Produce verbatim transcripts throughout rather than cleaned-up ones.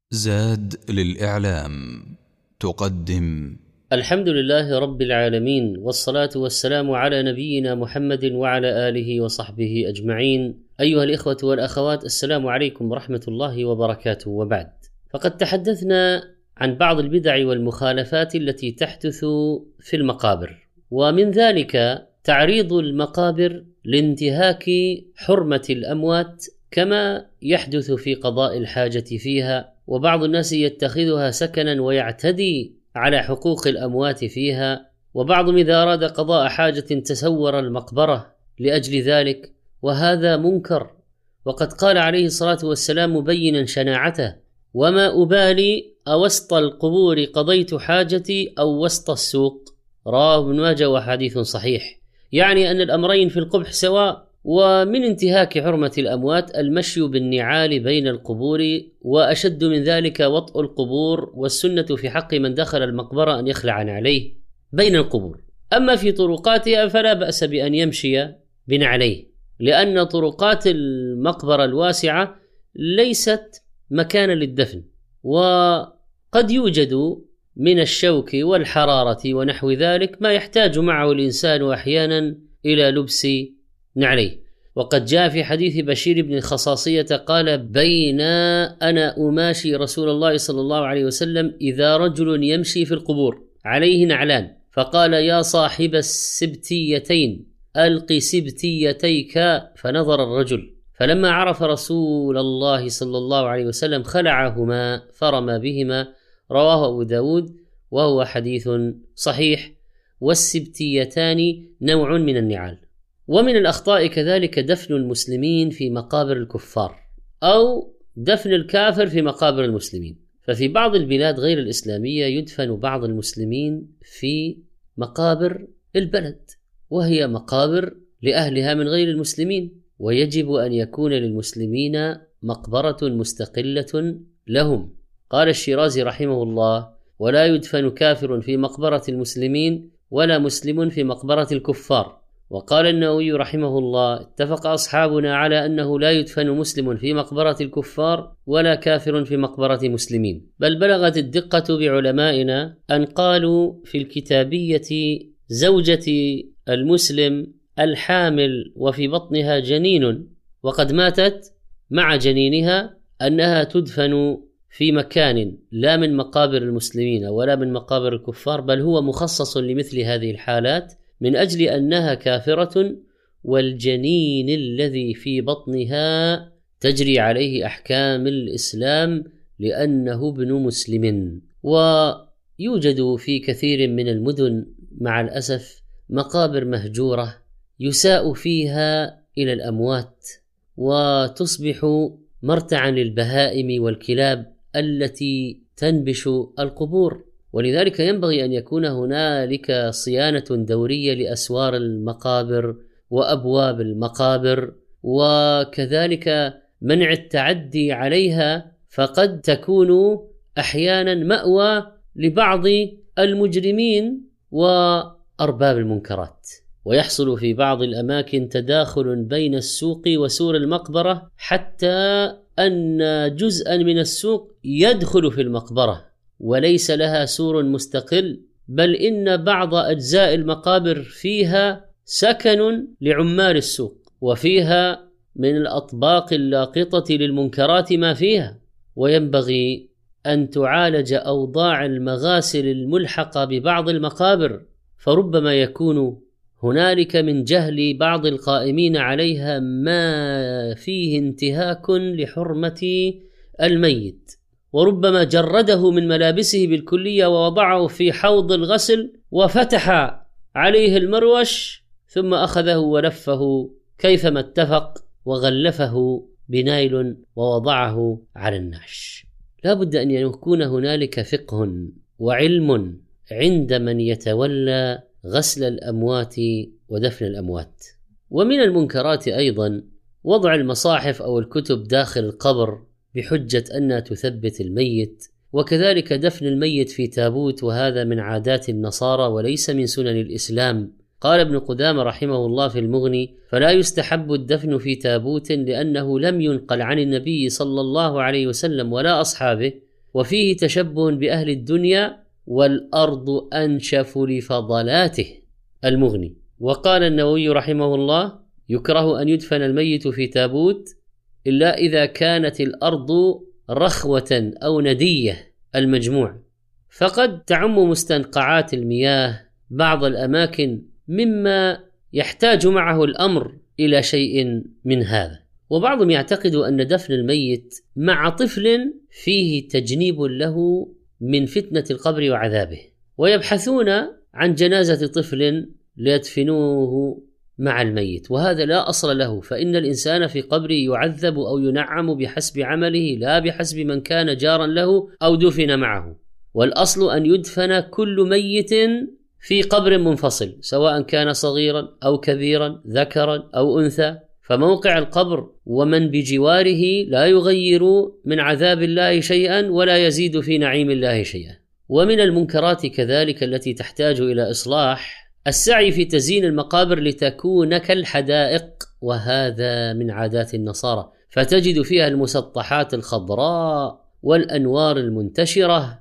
زاد للإعلام تقدم الحمد لله رب العالمين، والصلاة والسلام على نبينا محمد وعلى آله وصحبه أجمعين. أيها الإخوة والأخوات، السلام عليكم ورحمة الله وبركاته. وبعد، فقد تحدثنا عن بعض البدع والمخالفات التي تحدث في المقابر، ومن ذلك تعريض المقابر لانتهاك حرمة الأموات كما يحدث في قضاء الحاجة فيها، وبعض الناس يتخذها سكنا ويعتدي على حقوق الأموات فيها، وبعضهم إذا أراد قضاء حاجة تسور المقبرة لأجل ذلك، وهذا منكر. وقد قال عليه الصلاة والسلام مبينا شناعته: وما أبالي أوسط القبور قضيت حاجتي أو وسط السوق. رواه ابن ماجه وحديث صحيح. يعني أن الأمرين في القبح سواء. ومن انتهاك حرمة الأموات المشي بالنعال بين القبور، وأشد من ذلك وطء القبور، والسنة في حق من دخل المقبرة أن يخلع عليه بين القبور. أما في طرقاتها فلا بأس بأن يمشي بنعليه، لأن طرقات المقبرة الواسعة ليست مكانا للدفن، وقد يوجد من الشوك والحرارة ونحو ذلك ما يحتاج معه الإنسان أحيانا إلى لبس نعليه. وقد جاء في حديث بشير بن الخصاصية قال: بين أنا أماشي رسول الله صلى الله عليه وسلم إذا رجل يمشي في القبور عليه نعلان، فقال: يا صاحب السبتيتين ألق سبتيتيك. فنظر الرجل، فلما عرف رسول الله صلى الله عليه وسلم خلعهما فرمى بهما. رواه أبو داود وهو حديث صحيح. والسبتيتان نوع من النعال. ومن الأخطاء كذلك دفن المسلمين في مقابر الكفار، أو دفن الكافر في مقابر المسلمين. ففي بعض البلاد غير الإسلامية يدفن بعض المسلمين في مقابر البلد، وهي مقابر لأهلها من غير المسلمين، ويجب أن يكون للمسلمين مقبرة مستقلة لهم. قال الشيرازي رحمه الله: ولا يدفن كافر في مقبرة المسلمين ولا مسلم في مقبرة الكفار. وقال النووي رحمه الله: اتفق أصحابنا على أنه لا يدفن مسلم في مقبرة الكفار ولا كافر في مقبرة مسلمين، بل بلغت الدقة بعلمائنا أن قالوا في الكتابية: زوجة المسلم الحامل وفي بطنها جنين وقد ماتت مع جنينها أنها تدفن في مكان لا من مقابر المسلمين ولا من مقابر الكفار، بل هو مخصص لمثل هذه الحالات، من أجل أنها كافرة والجنين الذي في بطنها تجري عليه أحكام الإسلام لأنه ابن مسلم. ويوجد في كثير من المدن مع الأسف مقابر مهجورة يساء فيها إلى الأموات، وتصبح مرتعا للبهائم والكلاب التي تنبش القبور. ولذلك ينبغي أن يكون هنالك صيانة دورية لأسوار المقابر وأبواب المقابر، وكذلك منع التعدي عليها، فقد تكون أحيانا مأوى لبعض المجرمين وأرباب المنكرات. ويحصل في بعض الأماكن تداخل بين السوق وسور المقبرة، حتى أن جزءا من السوق يدخل في المقبرة وليس لها سور مستقل، بل إن بعض أجزاء المقابر فيها سكن لعمال السوق، وفيها من الأطباق اللاقطة للمنكرات ما فيها. وينبغي أن تعالج أوضاع المغاسل الملحقة ببعض المقابر، فربما يكون هنالك من جهل بعض القائمين عليها ما فيه انتهاك لحرمة الميت، وربما جرده من ملابسه بالكلية ووضعه في حوض الغسل وفتح عليه المروش ثم أخذه ولفه كيفما اتفق وغلفه بنايل ووضعه على النعش. لا بد أن يكون هنالك فقه وعلم عند من يتولى غسل الأموات ودفن الأموات. ومن المنكرات أيضا وضع المصاحف أو الكتب داخل القبر بحجة أنها تثبت الميت، وكذلك دفن الميت في تابوت، وهذا من عادات النصارى وليس من سنن الإسلام. قال ابن قدامة رحمه الله في المغني: فلا يستحب الدفن في تابوت، لأنه لم ينقل عن النبي صلى الله عليه وسلم ولا أصحابه وفيه تشبه بأهل الدنيا، والأرض أنشف لفضلاته. المغني. وقال النووي رحمه الله: يكره أن يدفن الميت في تابوت إلا إذا كانت الأرض رخوة أو ندية المجموع، فقد تعم مستنقعات المياه بعض الأماكن مما يحتاج معه الأمر إلى شيء من هذا. وبعضهم يعتقد أن دفن الميت مع طفل فيه تجنيب له من فتنة القبر وعذابه، ويبحثون عن جنازة طفل ليدفنوه مع الميت، وهذا لا أصل له، فإن الإنسان في قبره يعذب أو ينعم بحسب عمله لا بحسب من كان جارا له أو دفن معه. والأصل أن يدفن كل ميت في قبر منفصل، سواء كان صغيرا أو كبيرا، ذكرا أو أنثى، فموقع القبر ومن بجواره لا يغير من عذاب الله شيئا ولا يزيد في نعيم الله شيئا. ومن المنكرات كذلك التي تحتاج إلى إصلاح السعي في تزيين المقابر لتكون كالحدائق، وهذا من عادات النصارى، فتجد فيها المسطحات الخضراء والأنوار المنتشرة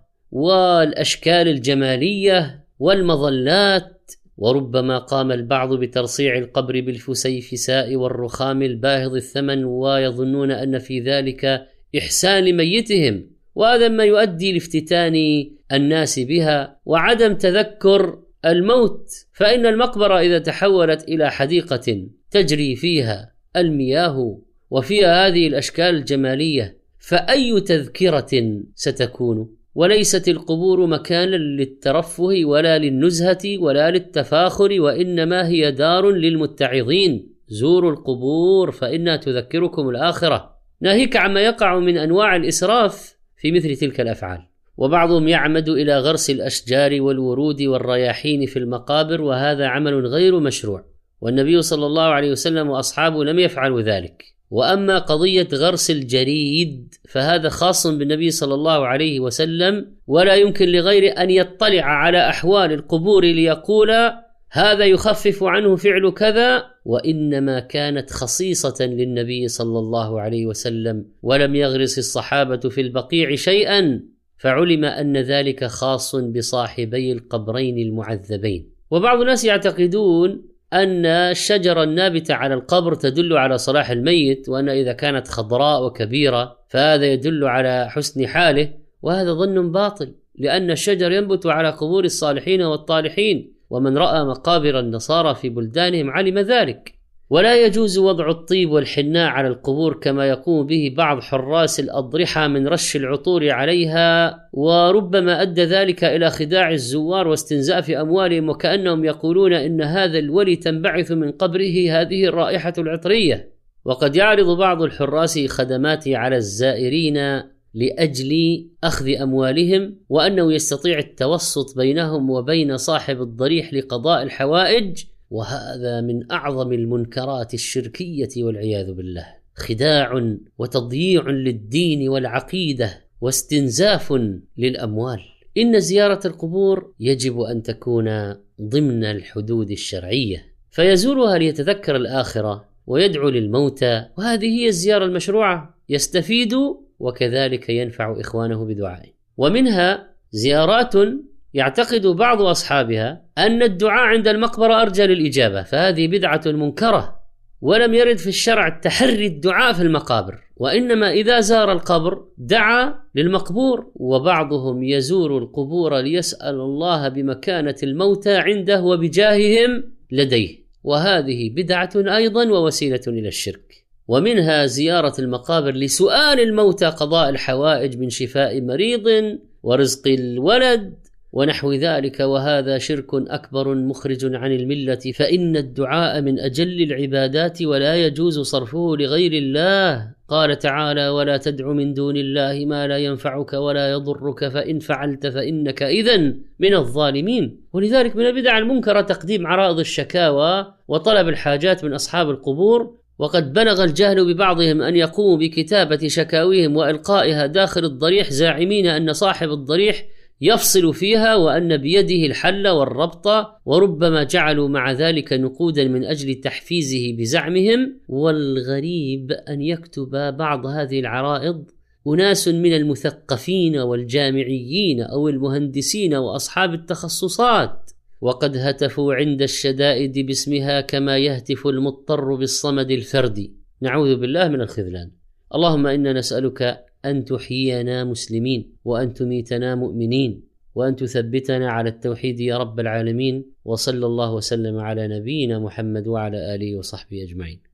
والأشكال الجمالية والمظلات، وربما قام البعض بترصيع القبر بالفسيفساء والرخام الباهظ الثمن ويظنون أن في ذلك إحسان لميتهم، وهذا ما يؤدي لافتتان الناس بها وعدم تذكر الموت. فإن المقبرة إذا تحولت إلى حديقة تجري فيها المياه وفيها هذه الأشكال الجمالية فأي تذكرة ستكون؟ وليست القبور مكانا للترفه ولا للنزهة ولا للتفاخر، وإنما هي دار للمتعظين. زوروا القبور فإنها تذكركم الآخرة، ناهيك عما يقع من أنواع الإسراف في مثل تلك الأفعال. وبعضهم يعمد إلى غرس الأشجار والورود والرياحين في المقابر، وهذا عمل غير مشروع، والنبي صلى الله عليه وسلم وأصحابه لم يفعلوا ذلك. وأما قضية غرس الجريد فهذا خاص بالنبي صلى الله عليه وسلم، ولا يمكن لغير أن يطلع على أحوال القبور ليقول هذا يخفف عنه فعل كذا، وإنما كانت خصيصة للنبي صلى الله عليه وسلم، ولم يغرس الصحابة في البقيع شيئا، فعلم أن ذلك خاص بصاحبي القبرين المعذبين. وبعض الناس يعتقدون أن الشجرة النابتة على القبر تدل على صلاح الميت، وأن إذا كانت خضراء وكبيرة فهذا يدل على حسن حاله، وهذا ظن باطل، لأن الشجر ينبت على قبور الصالحين والطالحين، ومن رأى مقابر النصارى في بلدانهم علم ذلك. ولا يجوز وضع الطيب والحناء على القبور كما يقوم به بعض حراس الأضرحة من رش العطور عليها، وربما أدى ذلك إلى خداع الزوار واستنزاف أموالهم، وكأنهم يقولون إن هذا الولي تنبعث من قبره هذه الرائحة العطرية. وقد يعرض بعض الحراس خدماته على الزائرين لأجل أخذ أموالهم، وأنه يستطيع التوسط بينهم وبين صاحب الضريح لقضاء الحوائج، وهذا من أعظم المنكرات الشركية والعياذ بالله، خداع وتضييع للدين والعقيدة واستنزاف للأموال. إن زيارة القبور يجب أن تكون ضمن الحدود الشرعية، فيزورها ليتذكر الآخرة ويدعو للموتى، وهذه هي الزيارة المشروعة، يستفيد وكذلك ينفع إخوانه بدعائه. ومنها زيارات يعتقد بعض أصحابها أن الدعاء عند المقبرة أرجى للإجابة، فهذه بدعة منكرة، ولم يرد في الشرع تحري الدعاء في المقابر، وإنما إذا زار القبر دعا للمقبور. وبعضهم يزور القبور ليسأل الله بمكانة الموتى عنده وبجاههم لديه، وهذه بدعة أيضا ووسيلة إلى الشرك. ومنها زيارة المقابر لسؤال الموتى قضاء الحوائج من شفاء مريض ورزق الولد ونحو ذلك، وهذا شرك أكبر مخرج عن الملة، فإن الدعاء من أجل العبادات ولا يجوز صرفه لغير الله. قال تعالى: ولا تدع من دون الله ما لا ينفعك ولا يضرك فإن فعلت فإنك إذن من الظالمين. ولذلك من البدع المنكرة تقديم عرائض الشكاوى وطلب الحاجات من أصحاب القبور، وقد بلغ الجهل ببعضهم أن يقوموا بكتابة شكاويهم وإلقائها داخل الضريح، زاعمين أن صاحب الضريح يفصل فيها وأن بيده الحل والربط، وربما جعلوا مع ذلك نقودا من أجل تحفيزه بزعمهم. والغريب أن يكتب بعض هذه العرائض أناس من المثقفين والجامعيين أو المهندسين وأصحاب التخصصات، وقد هتفوا عند الشدائد باسمها كما يهتف المضطر بالصمد الفردي. نعوذ بالله من الخذلان. اللهم إنا نسألك أن تحيينا مسلمين، وأن تميتنا مؤمنين، وأن تثبتنا على التوحيد يا رب العالمين. وصلى الله وسلم على نبينا محمد وعلى آله وصحبه أجمعين.